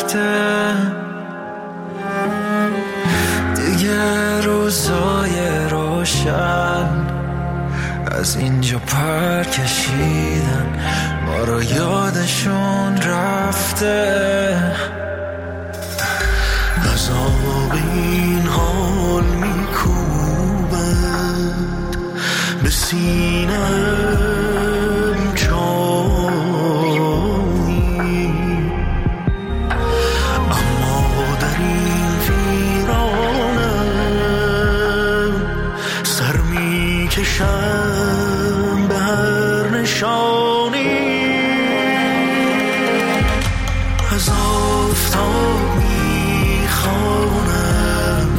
رفته، دیگه روزای روشن از اینجا پر کشیدن، ما رو یادشون رفته. عذاب این حال میکوبد به سینم چایی، اما در این ویرانم سر میکشم به هر نشانی. از آفتاب میخوانم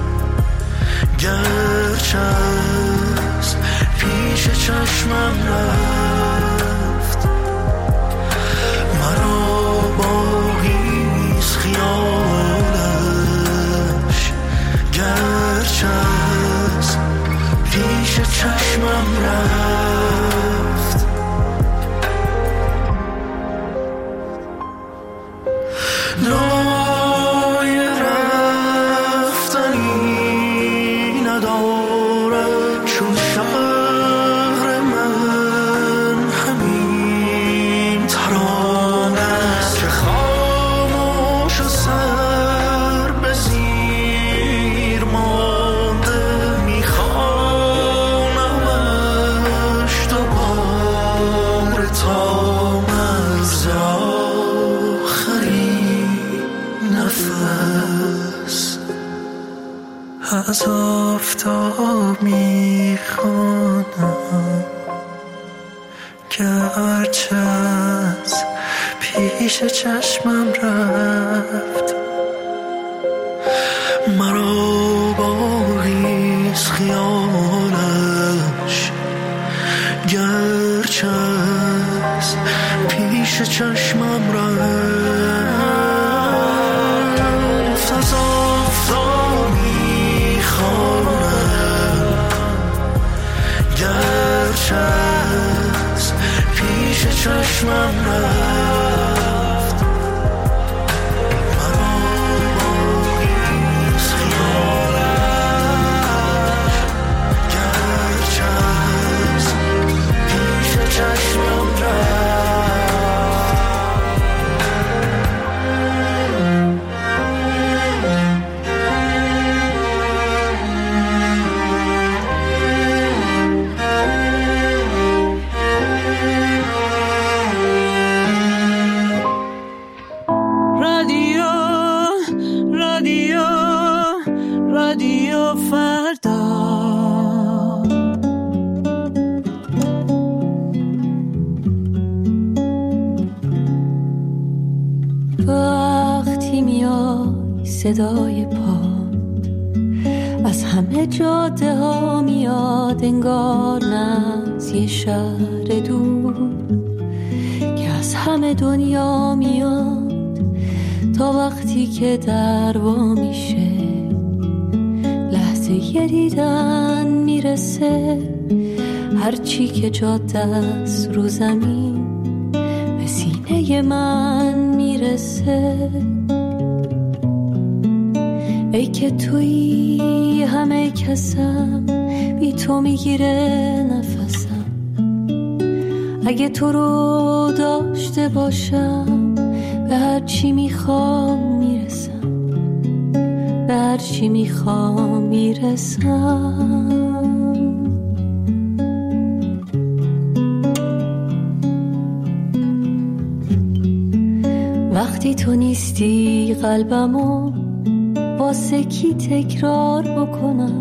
گرچه از پیش چشمم رفت، مرا باقیست خیالش گرچه از پیش چشمم رفت. رای رفتنی ندارد چون شهر من، همین ترانه است که خاموش و سر به زیر مانده، میخوانمش دوباره تا مرز نفس. از آفتاب میخوانم گرچه از پیش چشمم رفت، مرا باقیست خیالش گرچه از پیش چشمم رفت. از آفتاب میخوانم گرچه از پیش چشمم رفت، مرا باقیست خیالش گرچه از پیش چشمم رفت. رادیو فردا. وقتی میای صدای پا از همه جاده ها میاد، انگار نه از یه شهر دور که از همه دنیا میاد، تا وقتی که در وا میشه لحظه یه دیدن میرسه، هرچی که جاده است رو زمین به سینه من میرسه. ای که تویی همه کسم، بی تو میگیره نفسم، اگه تو رو داشته باشم به هر چی میخوام میرسم، به هر چی میخوام میرسم. وقتی تو نیستی قلبمو واسه کی تکرار بکنم،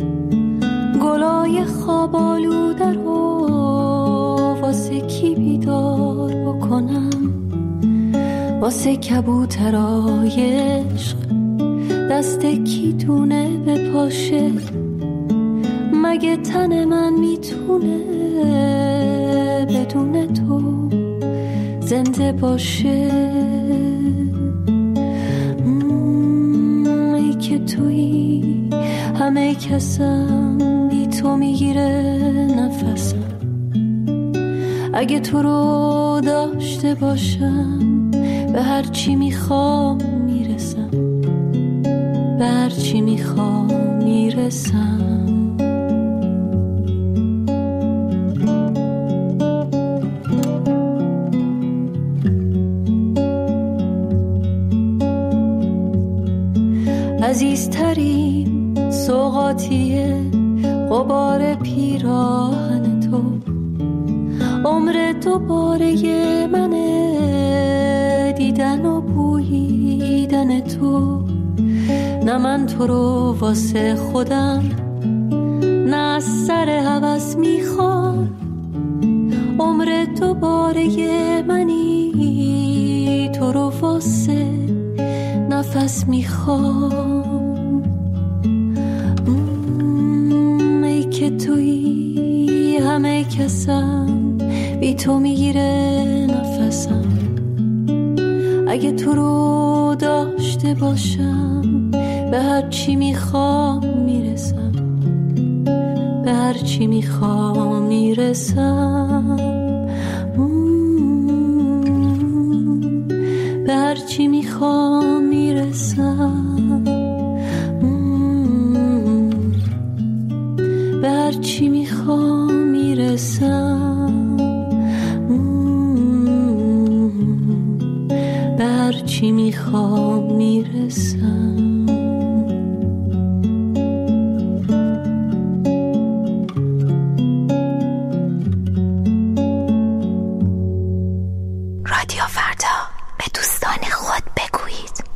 گلای خواب آلوده رو واسه کی بیدار بکنم، واسه کبوترای عشق دست کی دونه بپاشه، مگه تن من میتونه بدون تو زنده باشه. ای که تویی همه کسم، بی تو میگیره نفسم، اگه تو رو داشته باشم به هر چی میخوام میرسم، به هر چی میخوام میرسم. عزیزترین سوغاتیه غبار پیراهن تو، عمر دوباره منه دیدن و بوییدن تو. نه من تو رو واسه خودم، نه از سر هوس میخوام. عمر دوباره منی تو رو واسه نفس میخوام. ای که تویی همه کسم، بی تو میگیره نفسم. اگه تو رو داشته باشم، به هر چی میخوام میرسم، به هر چی میخوام میرسم. به هر چی میخوام میرسم، به هر چی میخوام میرسم، به هر چی میخوام میرسم. رادیو فردا، به دوستان خود بگویید.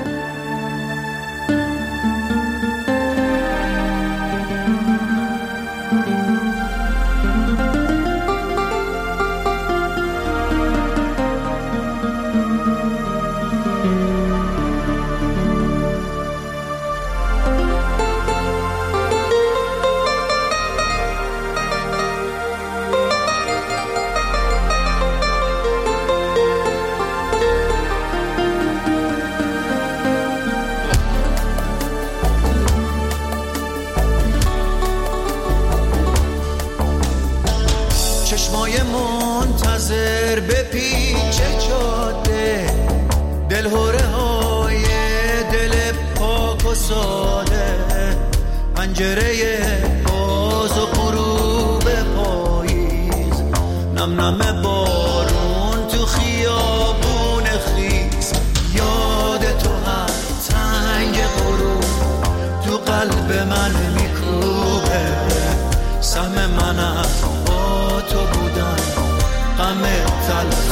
چشمای منتظر به پیچ جاده، دلهوره های دل پاک و ساده، پنجره باز و غروب پاییز، نم نم بارون تو خیابون خیز. یاد تو هر تنگ غروب تو قلب من میکوبه، سهم من از تو بودن غم تلخ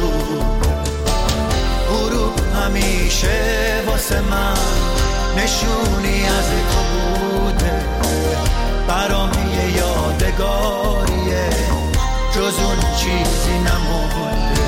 غروب همیشه واسه من نشونی از تو بوده، برام یه یادگاریه جز اون چیزی نمونده.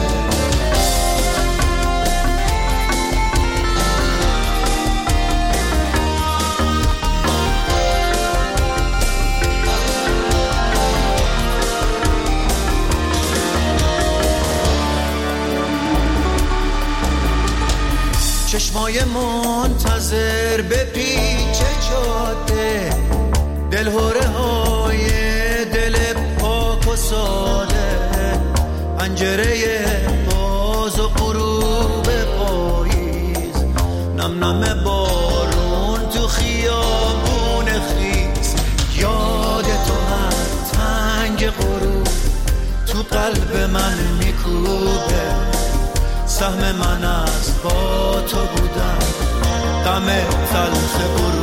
چشمای منتظر به پیچ جاده، دلهوره های دل پاک و ساده، پنجره باز و غروب پاییز، نم نم بارون تو خیابون خیز. یاد تو هر تنگ غروب تو قلب من میکوبه، سهم من از با تو بودن غم تلخ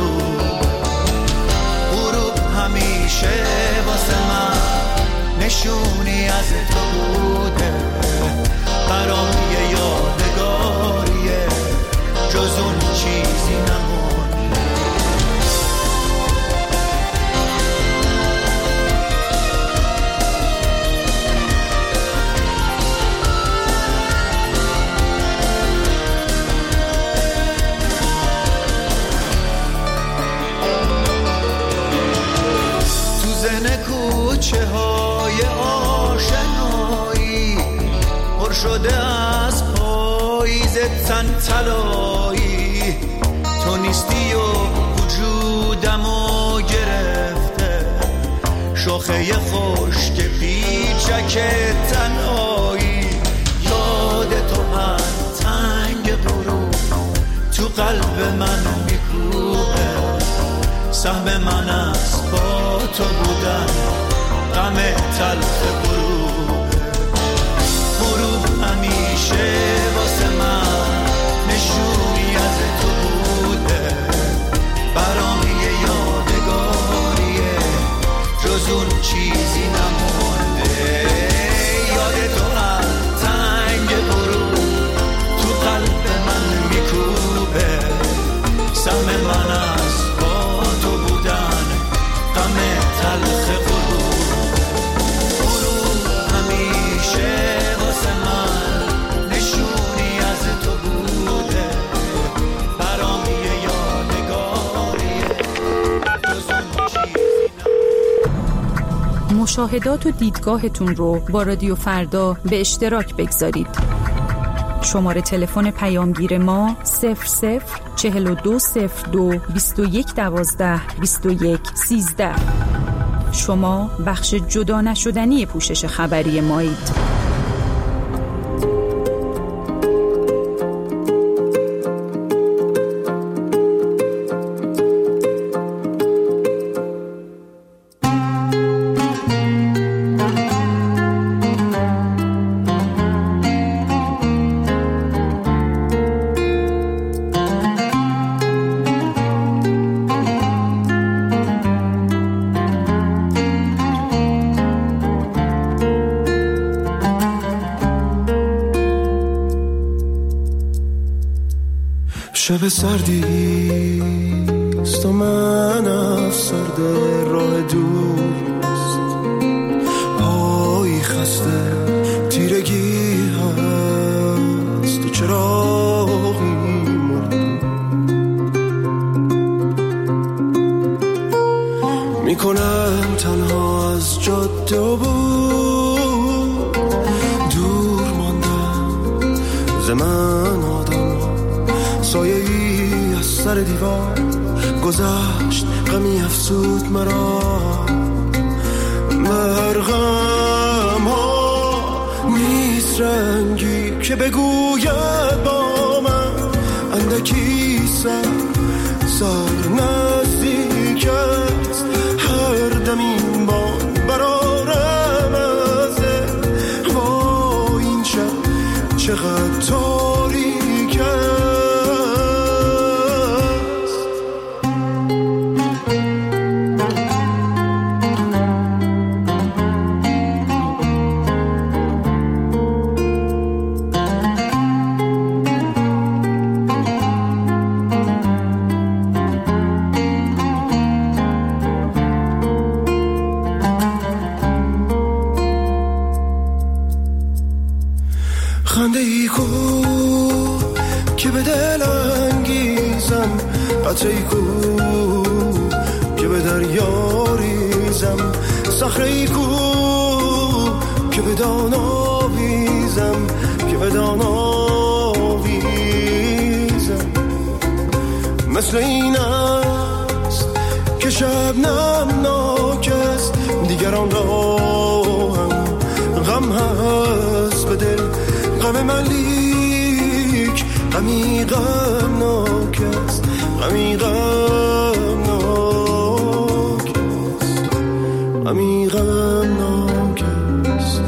غروب همیشه واسه من نشونی از تو بوده، برام یه یادگاریه جز اون چیزی نمونده. کوچه های آشنایی پر شده از پاییز تن طلایی، تو نیستی و وجودمو گرفته، شاخه خشک پیچک تنهایی. یاد تو هر تو قلب من میکوبه. سهم من از با تو بودن غم تلخ غروب همیشه واسه من نشونی از تو بوده. برام یه یادگاریه جز اون چیزی نمونده. یاد تو هر تنگ غروب تو قلب من میکوبه. سهم من از با تو بودن غم تلخ غروب همیشه واسه من نشونی از تو بوده. برام یه یادگاریه جز اون چیزی نمونده. مشاهدات و دیدگاهتون رو با رادیو فردا به اشتراک بگذارید. شماره تلفن پیامگیر ما 004202 2112 2113. شما بخش جدا نشدنی پوشش خبری مایید. شب سردیست و من از سرد راه دوست. پایی خسته تیرگی هست و چراغی مرد. میکنم تنها از جاده و بود. دور ماندم زمان آدم سایه‌ای از سر دیوار گذشت. غمی افسود مرا مرغم ها نیست رنگی که بگوید با من. اندکی سر نزدیک است هر دم این بان برارم ازه. با این شب چقدر تاریک است. خنده ای کو که به دل انگیزم. قطره ای کو که به دریا ریزم. صخره ای کو که به دان آویزم. که به دان آویزم. مثل این است که شبنم ناک است. دیگران را هم غم هست به دل. غم من لیک غمی غمناک است. غمی غمناک است. غمی غمناک است.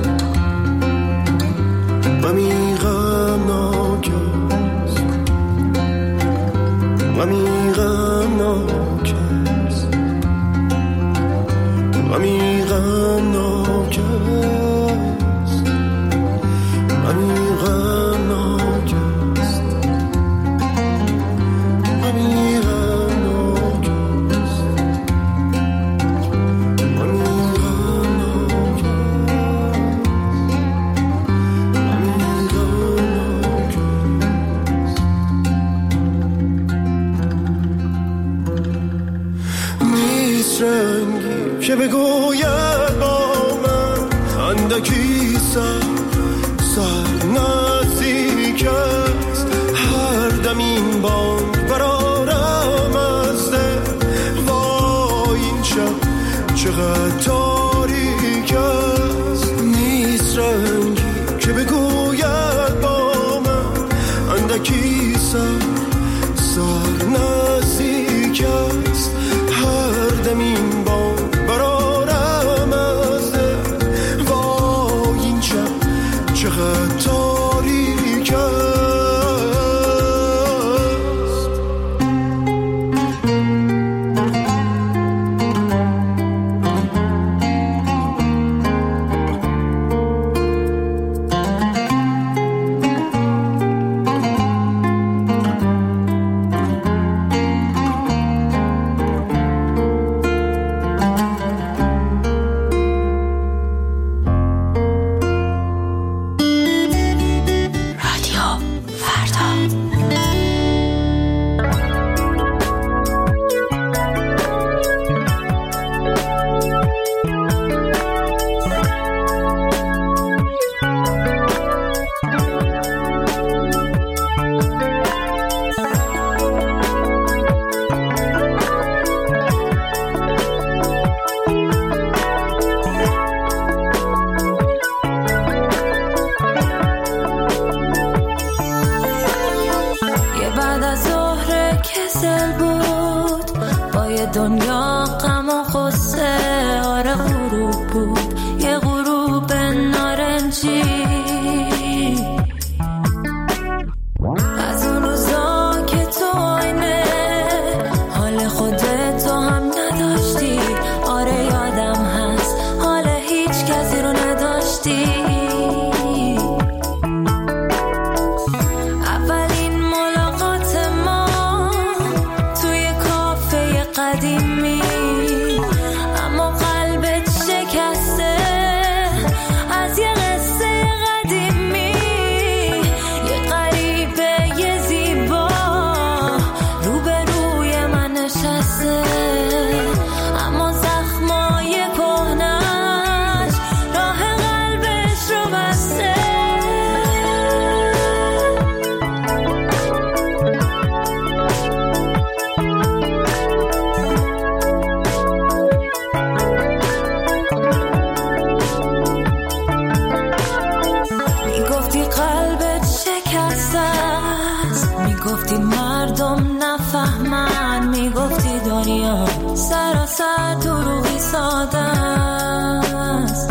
غمی غمناک است. غمی غمناک است. غمی غمناک است. غمی غمناک است. غمی غمناک است. غمی غمناک است. نیست رنگی که بگوید با من. اندکی سر نزدیک است هر دم این بانگ برارم از دل. وای این شب چقدر تاریک است. نیست رنگی که بگوید با من. اندکی سر سر نزدیک است، هر دم این بانگ برارم از دل. وای این شب چقدر تاریک است. کسل بود با یه دنیا غم و غصه. آره غروب بود، یه غروب نارنجی، از اون روزا که تو آینه حال خودتو هم نداشتی. آره یادم هست حال هیچ کسی رو نداشتی. قدیمی اما قلبت شکسته از یه قصه قدیمی. یه غریبه یه زیبا روبروی من نشسته، اما زخمای کهنش راه قلبش رو بسته. میگفتی مردم نفهمن، میگفتی دنیا سراسر دروغی ساده است،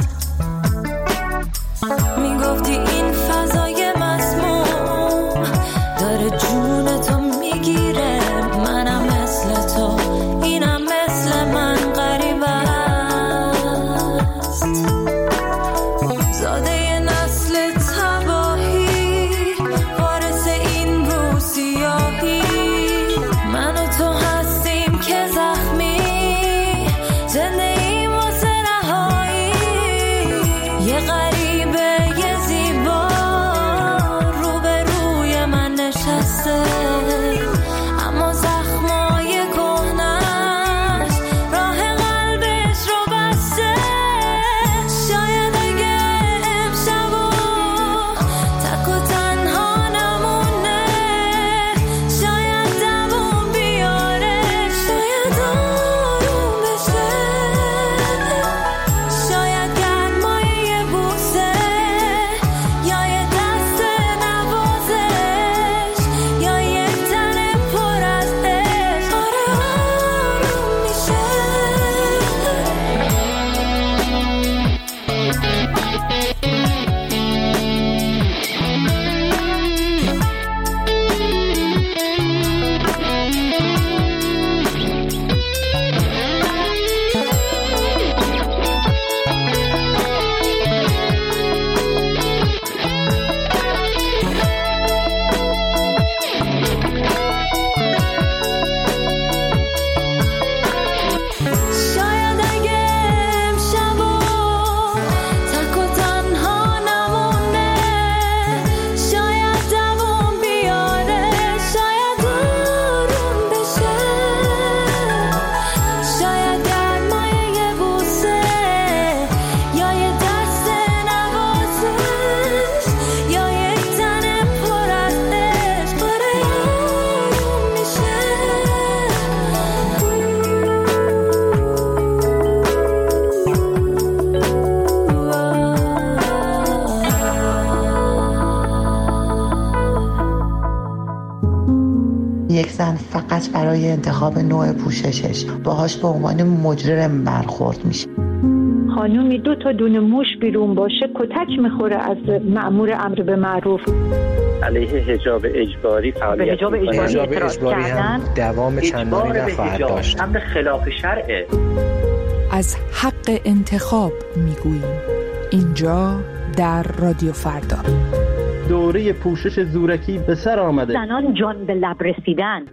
میگفتی این فضای مسموم داره جونتو میگیره. منم مثل تو، اینم مثل من غریب است، زاده نسل تباهی، وارث این روسیاهی. من و تو هستیم که زخمی، زندگی واسه رهایی. یه غریبه یه زیبا روبروی من نشسته، یک زن فقط برای انتخاب نوع پوششش باهاش به عنوان مجرم برخورد میشه. خانومی 2 تا دونه موش بیرون باشه کتک میخوره از مأمور امر به معروف. علیه حجاب اجباری فعالیت حجاب اجباری هم دوام چندانی نخواهد داشت. امر خلاف شرعه. از حق انتخاب میگوییم اینجا در رادیو فردا. دوره پوشش زورکی به سر آمده. زنان جان به لب رسیدن.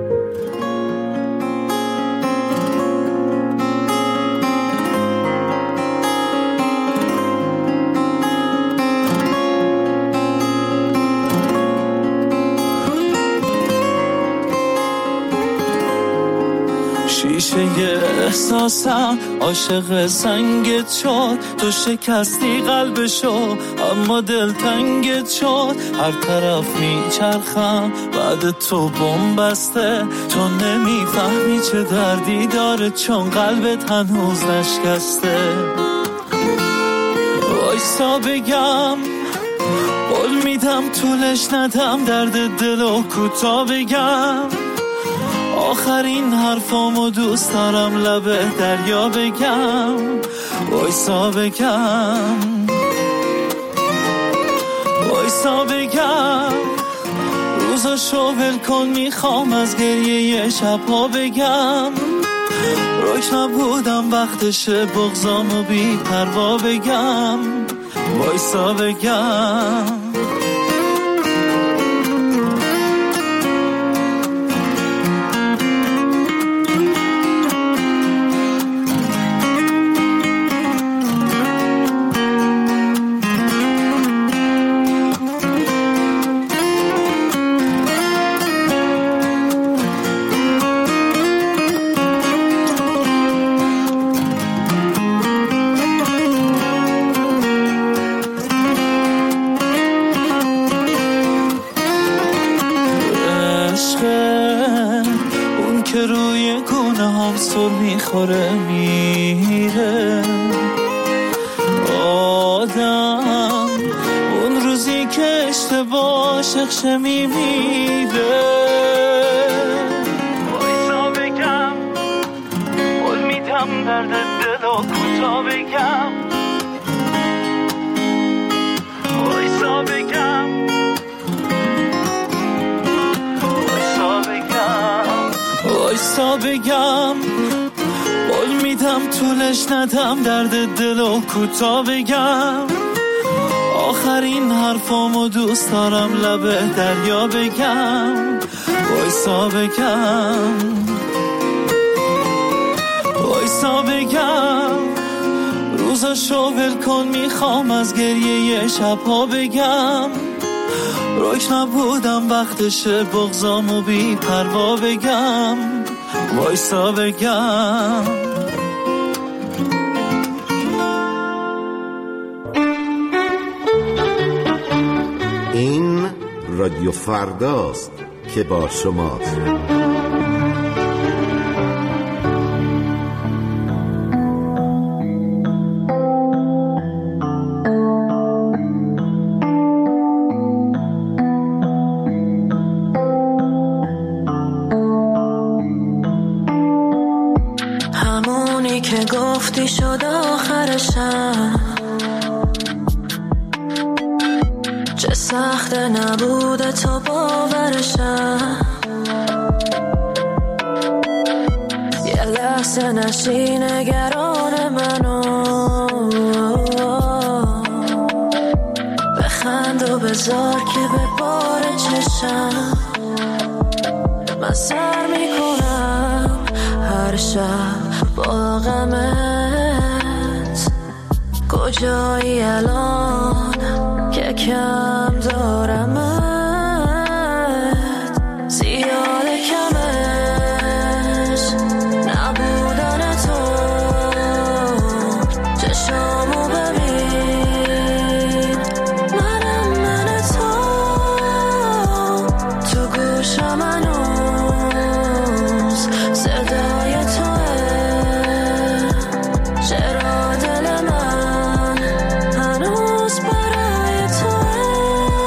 شیشه احساسم عاشق سنگت شد، تو شکستی قلبشو اما دل تنگت شد. هر طرف میچرخم بعد تو بمبسته، تو نمیفهمی چه دردی داره چون قلبت هنوز نشکسته. وایسا بگم قول میدم طولش ندم، درد دلو کوتا بگم. آخرین حرفامو دوست دارم لبه دریا بگم. وایسا بگم وایسا بگم، روزاشو ول کن میخوام از گریه شبها بگم. روش نبودم وقتشه بغضامو بی پروا بگم. وایسا بگم میخوره میره آدم، اون روزی که اشتباه شخشه میمیره. وایسا بگم قول میدم درد دلو کوتا بگم. وایسا بگم وایسا بگم وایسا بگم، قول میدم طولش ندم درد دلو کوتا بگم. آخرین حرفامو دوست دارم لبه دریا بگم. وایسا بگم وایسا بگم، روزاشو ول کن میخوام از گریه شبها بگم. روش نبودم وقتشه بغضامو بی پروا بگم. وایسا بگم این رادیو فرداست که با شماست. همونی که گفتی شد آخرشم، چه سخت نبوده تو باورشم. یه لحظه نشی نگران منو، بخند و بذار که به بار چشم. من سر میکنم هر شب با غمت، کجایی الان که کم دارمت. زیاد کمش نبودن تو، چشامو ببین منم من تو. تو گوشم هنوز صدای توه، چرا دل من هنوز برای توه.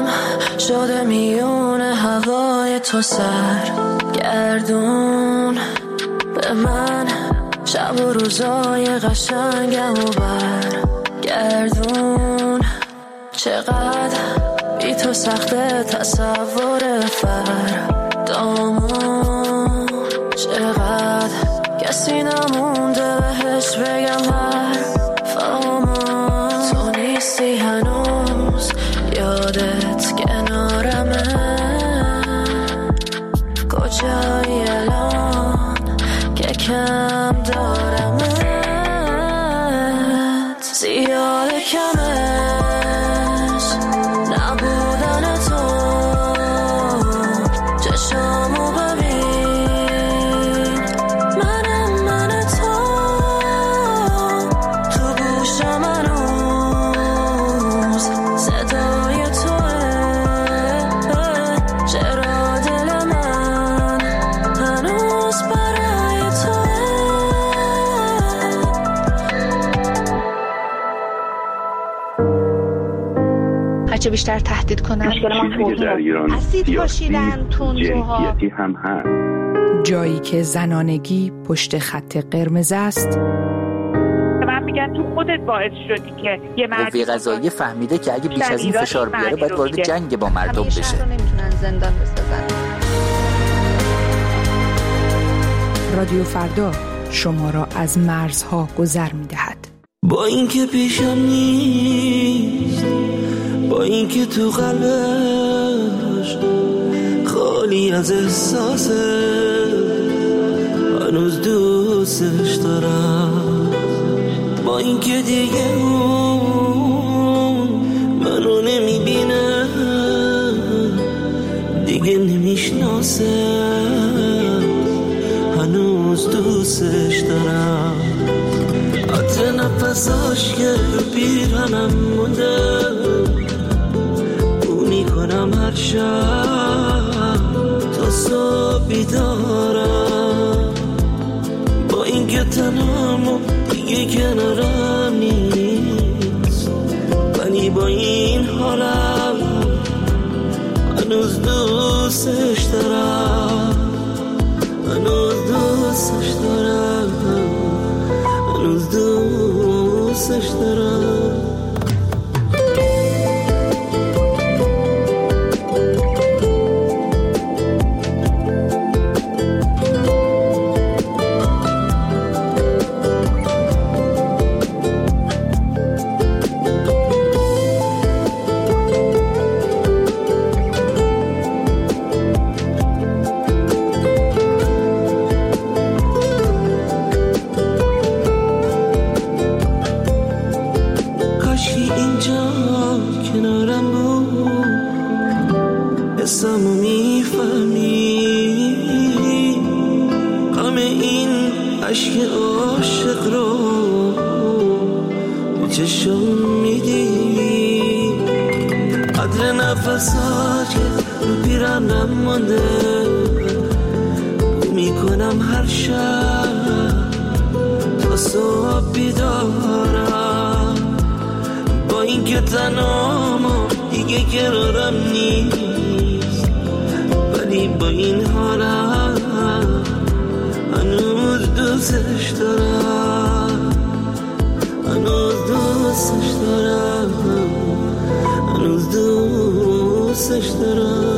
دلم شده میون هوای تو سرگردون به من شب و روزای قشنگم و برگردون چقدر بی تو سخته تصور فردامون چقدر کسی نمونده بهش بگم حرفامون تو نیستی هنوز یادت کنارمه کجایی الان که کم دارمت زیاد کمش نبودن تو چشامو ببین من تو تو گوشم هنوز صدای توه چرا دل من هنوز برای توه هرچه بیشتر تهدید کنن اسید پاشیدن تندروها هم هست. جایی که زنانگی پشت خط قرمز است من میگن تو خودت باعث شدی که یه مرد قوه قضاییه فهمیده که اگه بیش از این فشار بیاره باید وارد جنگ با مردم بشه. نمیتونن زندان بسازن. رادیو فردا شما را از مرزها گذر می‌دهد. با اینکه پیشم نیست با اینکه تو قلبش خالی از احساسه هنوز دوستش دارم با اینکه دیگه اون منو نمیبینه دیگه نمیشناسه هنوز دوستش دارم عطر نفساش که پیرانم مونده او میکنم هر شب تا صبح بیدارم با اینکه تنم و دیگه کنارم نیست ولی با این حالم هنوز دوستش دارم هنوز دوستش دارم هنوز دوستش دارم حسمو میفهمی غم این عشق عاشق رو به چشم میدی قدر نفسات که رو پیرانم مانده میکنم هر شب تا صبح بیدارم با اینکه تنام دیگه قرارم نیست ولی با این حالم هنوز دوستش دارم هنوز دوستش دارم هنوز دوستش دارم